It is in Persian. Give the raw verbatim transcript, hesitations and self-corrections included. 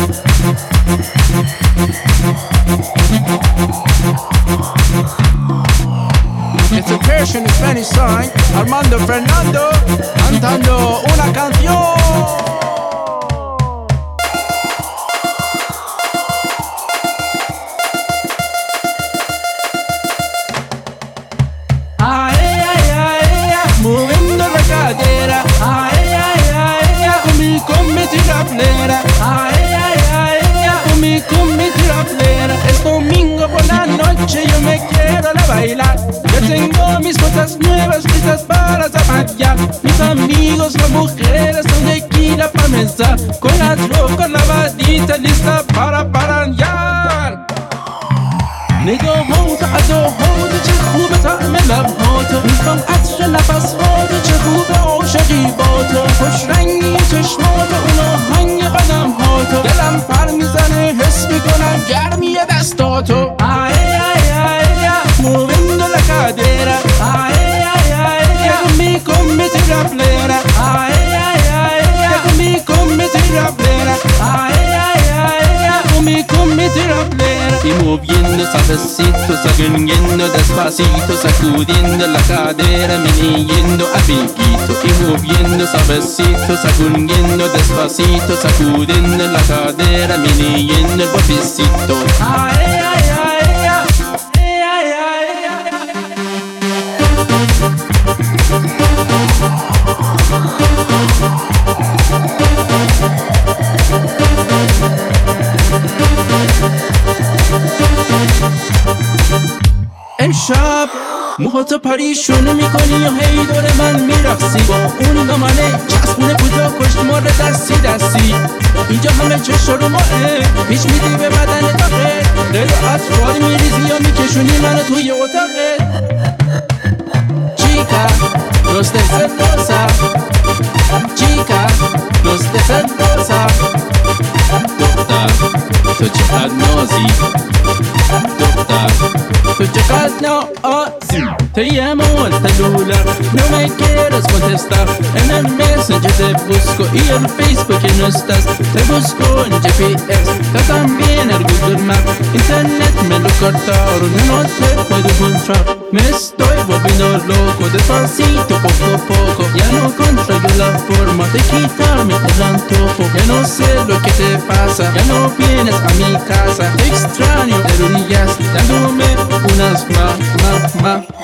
It's a Persian Spanish song. Armando Fernando cantando una canción. Moviendo la cadera, ay, ay, ay, con mi, con mi tiraplera, ay, ay, ay, con mi, con mi tiraplera. Es domingo por la noche, yo me quiero la bailar. Ya tengo mis cosas nuevas listas para zapatear. Mis amigos, las mujeres, con tequila para mezclar, con las rocas lavaditas lista para paranjar. نگاه هات از هات چه خوبه طعم لبهات میخوام عطر نفسهات چه خوبه عاشقی با تو خوش رنگی چشمات اون آهنگ قدمهات دلم پر میزنه حس میکنم گرمی دستاتو آی آی آی moviendo la cadera ay ay ay conmigo con mi tiraplera ay ay ay conmigo con mi tiraplera ay ay ay conmigo con mi tiraplera y moviendo suavecito sacudiendo despacito sacudiendo la cadera yendo a piquito y moviendo suavecito sacudiendo despacito sacudiendo la cadera yendo el guapicito ay ay ay امشب موهاتو پریشون میکنی و هی دور من میرقصی با اون دامنه چسبونه کجا کشت مار دستی دستی اینجا همه چشا رو ماه پیش میدی به بدن داغه دل اطفال میریزی یا میکشونی منو توی اتاقه Chica, no estés celosa Chica, no estés celosa دختر تو چقدر نازی دختر تو چقدر نازی Te llamo al celular, no me quieres contestar En el Messenger te busco y en Facebook que no estás Te busco en G P S, te también el Google Maps Internet me lo cortaron, no te puedo encontrar Me estoy volviendo loco, despacito, poco a poco Ya no controlo la forma de quitarme el antojo Ya no sé lo que te pasa, ya no vienes a mi casa Te extraño, pero ni ya dándome unas más, más, más